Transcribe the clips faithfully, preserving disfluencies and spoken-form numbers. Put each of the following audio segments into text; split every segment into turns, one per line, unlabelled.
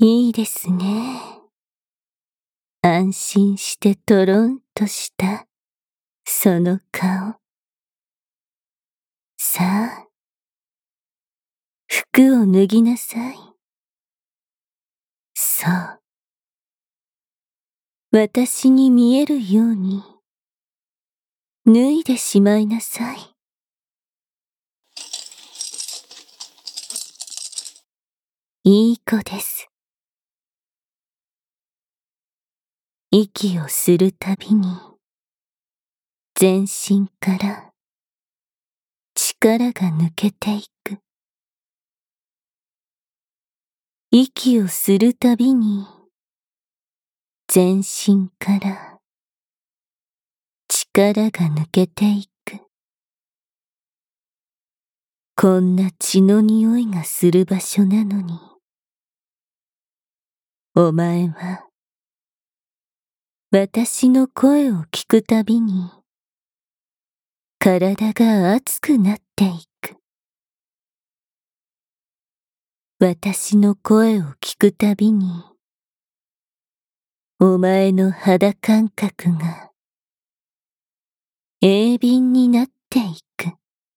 いいですね。安心してとろんとしたその顔。さあ、服を脱ぎなさい。そう。私に見えるように脱いでしまいなさい。いい子です。息をするたびに全身から力が抜けていく。息をするたびに全身から力が抜けていく。こんな血の匂いがする場所なのに、お前は私の声を聞くたびに体が熱くなっていく。私の声を聞くたびにお前の肌感覚が鋭敏になっていく。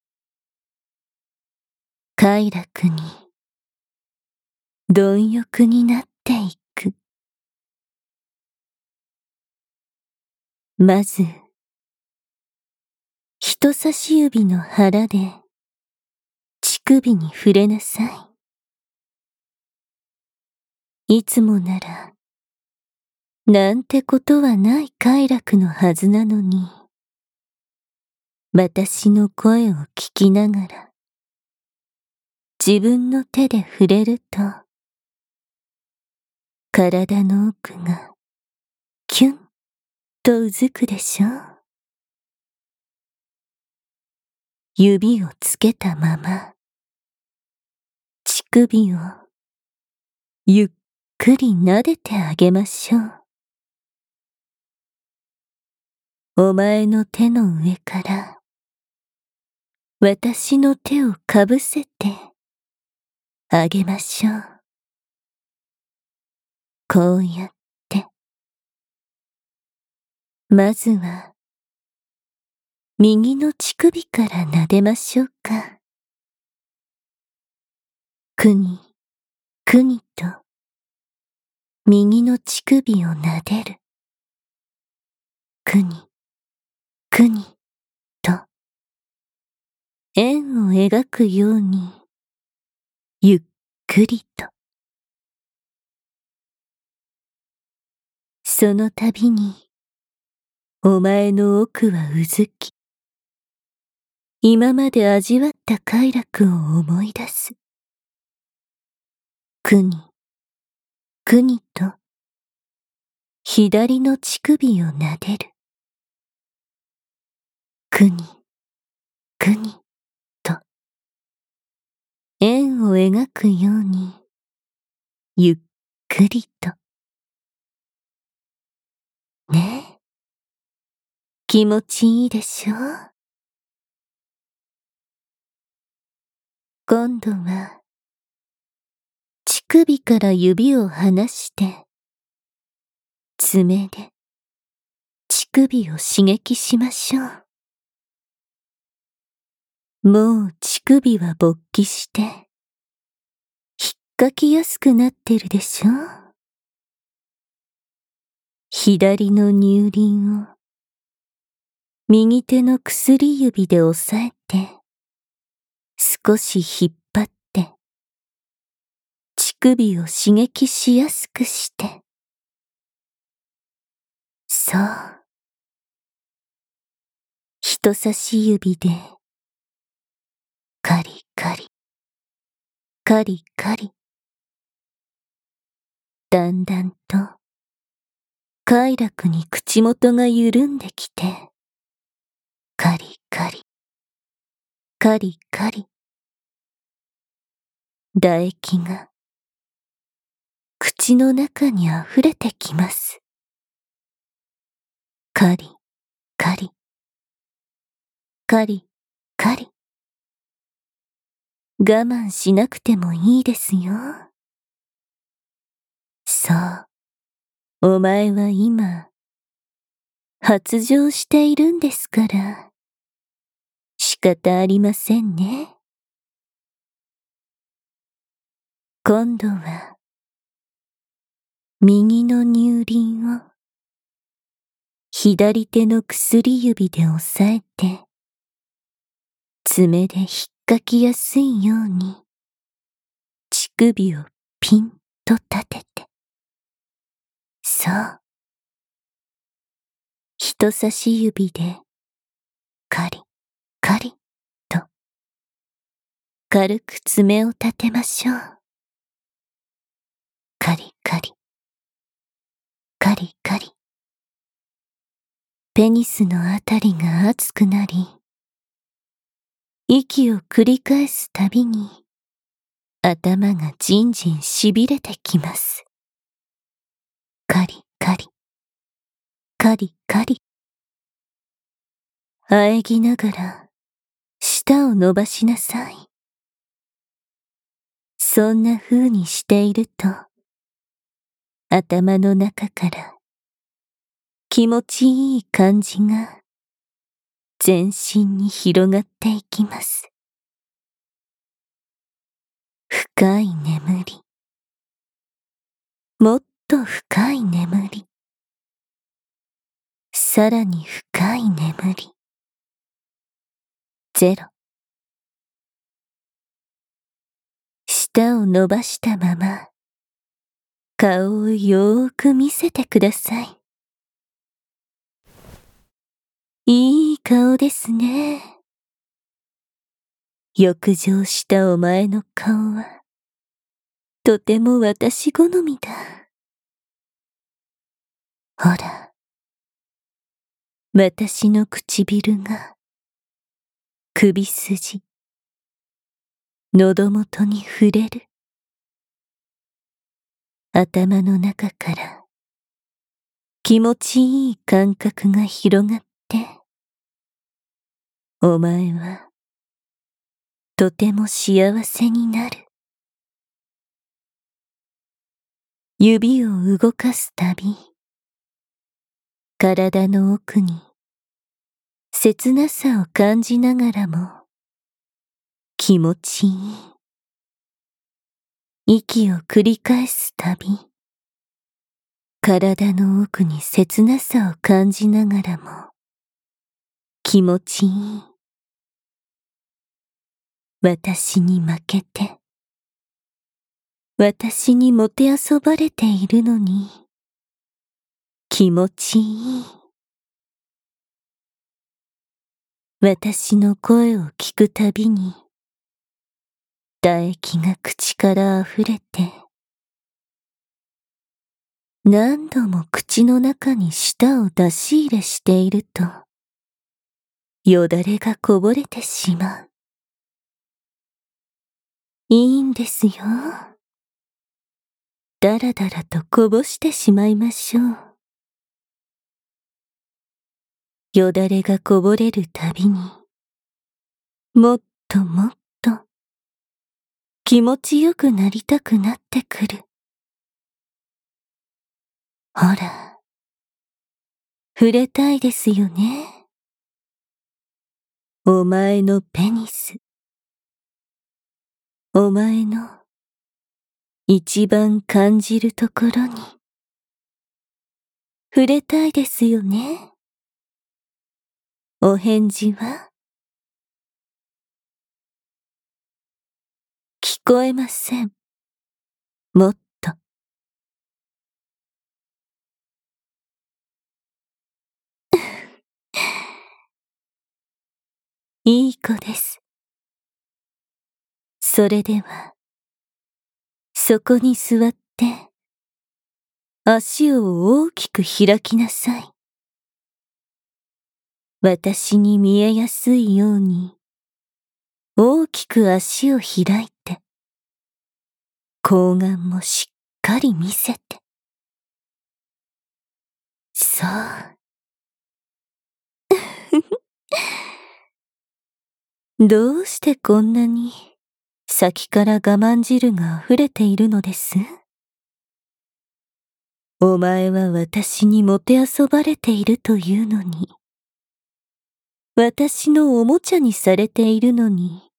快楽に貪欲になっていく。まず人差し指の腹で乳首に触れなさい。いつもならなんてことはない快楽のはずなのに、私の声を聞きながら自分の手で触れると体の奥がキュンとうずくでしょう。指をつけたまま乳首をゆっくり撫でてあげましょう。お前の手の上から私の手をかぶせてあげましょう。こうやってまずは右の乳首から撫でましょうか。くにくにと右の乳首を撫でる。くにくにと円を描くようにゆっくりと。その度にお前の奥はうずき、今まで味わった快楽を思い出す。くにくにと左の乳首を撫でる。くにくにと円を描くようにゆっくりと。ねえ、気持ちいいでしょう。今度は乳首から指を離して爪で乳首を刺激しましょう。もう乳首は勃起して引っかきやすくなってるでしょう。左の乳輪を右手の薬指で押さえて少し引っ張って乳首を刺激しやすくして。そう。人差し指でカリカリカリカリ。だんだんと快楽に口元が緩んできてカリカリカリカリ。唾液が口の中にあふれてきます。カリカリカリカリ。我慢しなくてもいいですよ。 そう、お前は今、発情しているんですから、仕方ありませんね。今度は、右の乳輪を、左手の薬指で押さえて、爪で引っかきやすいように、乳首をピンと立てて。そう。人差し指で、カリ、カリ、と、軽く爪を立てましょう。カリカリ、カリカリ。ペニスのあたりが熱くなり、息を繰り返すたびに、頭がじんじんしびれてきます。カリカリ、カリカリ。喘ぎながら、舌を伸ばしなさい。そんな風にしていると、頭の中から、気持ちいい感じが、全身に広がっていきます。深い眠り。もっと深い眠り。さらに深い眠り。ゼロ。舌を伸ばしたまま、顔をよーく見せてください。いい顔ですね。浴場したお前の顔は、とても私好みだ。ほら、私の唇が、首筋、喉元に触れる。頭の中から、気持ちいい感覚が広がって、お前は、とても幸せになる。指を動かすたび、体の奥に、切なさを感じながらも、気持ちいい。息を繰り返すたび、体の奥に切なさを感じながらも、気持ちいい。私に負けて、私にもてあそばれているのに、気持ちいい。私の声を聞くたびに、唾液が口から溢れて、何度も口の中に舌を出し入れしていると、よだれがこぼれてしまう。いいんですよ。だらだらとこぼしてしまいましょう。よだれがこぼれるたびに、もっともっと気持ちよくなりたくなってくる。ほら、触れたいですよね。お前のペニス。お前の一番感じるところに。触れたいですよね。お返事は聞こえません。もっと。いい子です。それでは、そこに座って、足を大きく開きなさい。私に見えやすいように、大きく足を開いて、睾丸もしっかり見せて。そう。どうしてこんなに先から我慢汁が溢れているのです？ お前は私にもてあそばれているというのに、私のおもちゃにされているのに、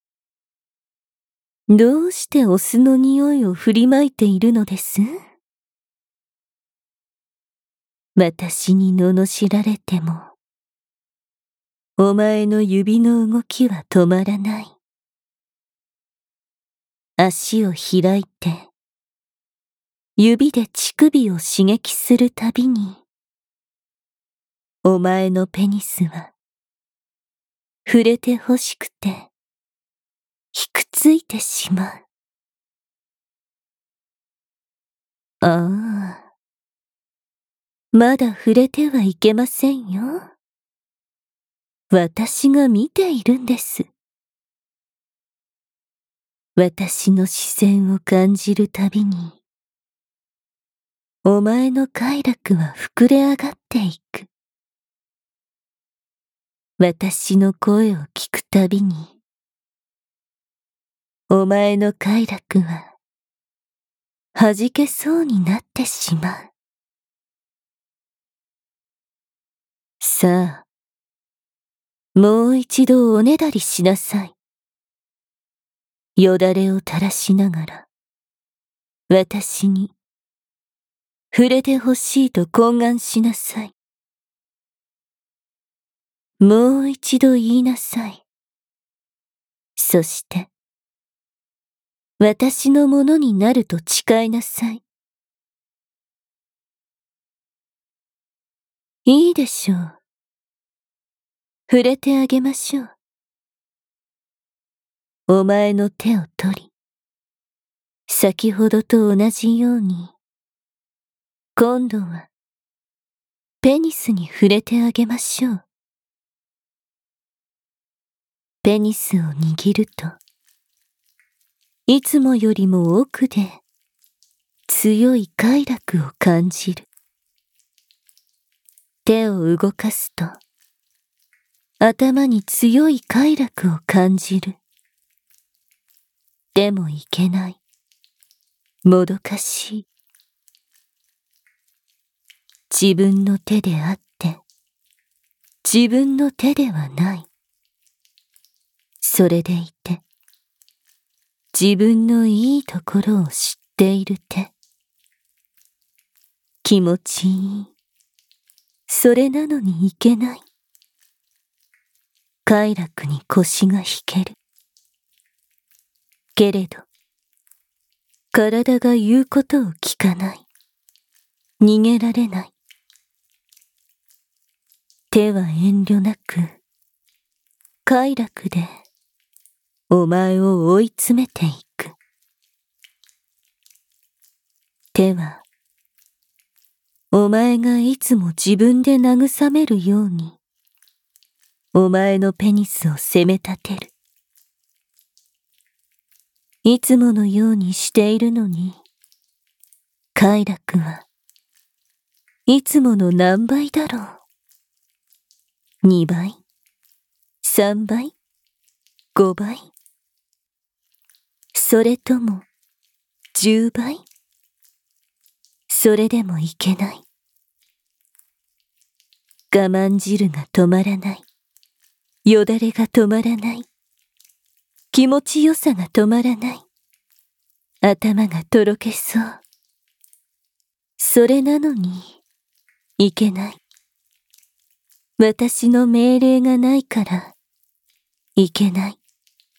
どうしてお酢の匂いを振りまいているのです？私に罵られても、お前の指の動きは止まらない。足を開いて、指で乳首を刺激するたびに、お前のペニスは、触れて欲しくて、ひくついてしまう。ああ、まだ触れてはいけませんよ。私が見ているんです。私の視線を感じるたびに、お前の快楽は膨れ上がっていく。私の声を聞くたびに、お前の快楽は弾けそうになってしまう。さあ、もう一度おねだりしなさい。よだれを垂らしながら、私に触れてほしいと懇願しなさい。もう一度言いなさい。そして、私のものになると誓いなさい。いいでしょう。触れてあげましょう。お前の手を取り、先ほどと同じように、今度は、ペニスに触れてあげましょう。ペニスを握ると、いつもよりも奥で、強い快楽を感じる。手を動かすと、頭に強い快楽を感じる。でもいけない。もどかしい。自分の手であって、自分の手ではない。それでいて、自分のいいところを知っている手。気持ちいい。それなのにいけない。快楽に腰が引ける。けれど、体が言うことを聞かない。逃げられない。手は遠慮なく、快楽で、お前を追い詰めていく。手は、お前がいつも自分で慰めるように、お前のペニスを責め立てる。いつものようにしているのに、快楽はいつもの何倍だろう。にばい、さんばい、ごばい。それとも、じゅうばい。それでもいけない。我慢汁が止まらない。よだれが止まらない。気持ちよさが止まらない。頭がとろけそう。それなのに、いけない。私の命令がないから、いけない。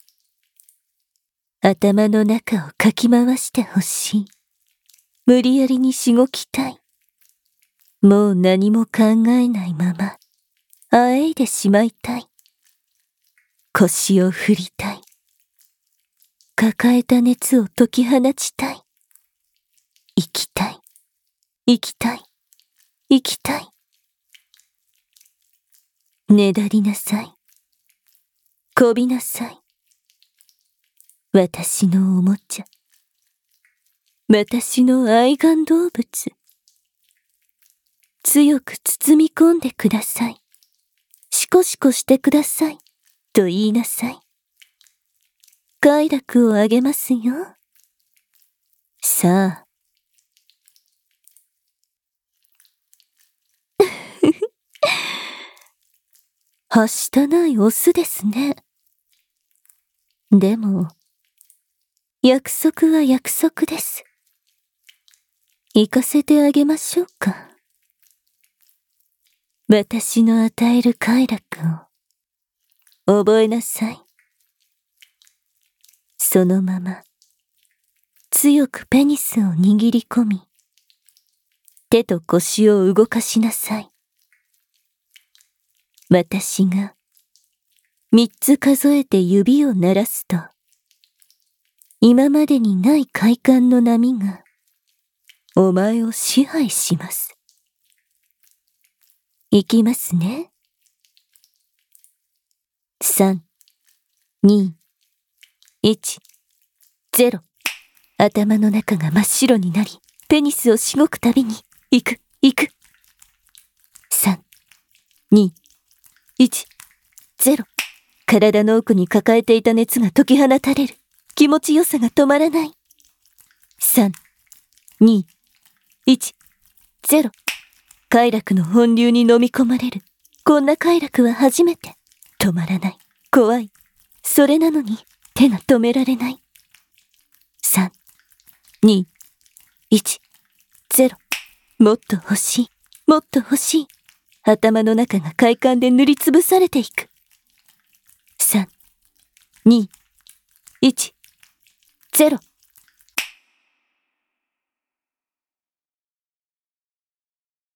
頭の中をかき回してほしい。無理やりにしごきたい。もう何も考えないまま、あえいでしまいたい。腰を振りたい。抱えた熱を解き放ちたい。生きたい。生きたい。生きたい。ねだりなさい。こびなさい。私のおもちゃ。私の愛玩動物。強く包み込んでください。しこしこしてください。と言いなさい。快楽をあげますよ。さあ、 はしたないオスですね。でも、約束は約束です。行かせてあげましょうか。私の与える快楽を覚えなさい。そのまま強くペニスを握り込み、手と腰を動かしなさい。私が三つ数えて指を鳴らすと、今までにない快感の波がお前を支配します。いきますね。三、二、一、ゼロ。頭の中が真っ白になり、ペニスをしごくたびに、行く、行く。三、二、一、ゼロ。体の奥に抱えていた熱が解き放たれる。気持ちよさが止まらない。三、二、一、ゼロ。快楽の本流に飲み込まれる。こんな快楽は初めて。止まらない。怖い。それなのに手が止められない。三、二、一、ゼロ。もっと欲しい。もっと欲しい。頭の中が快感で塗りつぶされていく。三、二、一、ゼロ。